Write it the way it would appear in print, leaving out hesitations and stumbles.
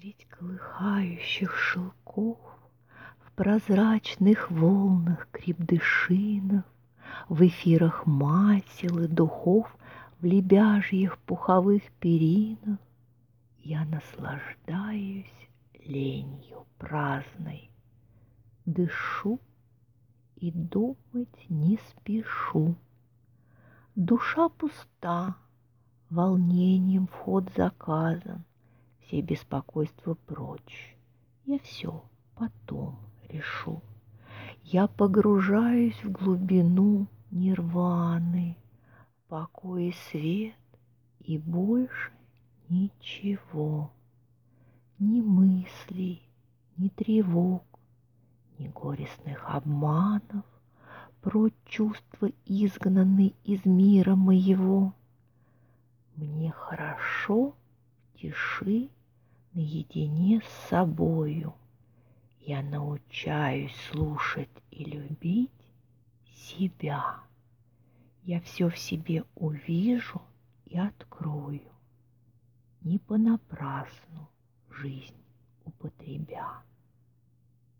Средь колыхающих шелков, в прозрачных волнах крепдышинов, в эфирах масел и духов, в лебяжьих пуховых перинах я наслаждаюсь ленью праздной, дышу и думать не спешу. Душа пуста, волнением вход заказан, все беспокойства прочь, я все потом решу. Я погружаюсь в глубину нирваны, покой и свет, и больше ничего. Ни мыслей, ни тревог, ни горестных обманов, прочь чувства изгнаны из мира моего. Мне хорошо в тиши наедине с собою. Я научаюсь слушать и любить себя. Я все в себе увижу и открою, не понапрасну жизнь употребя.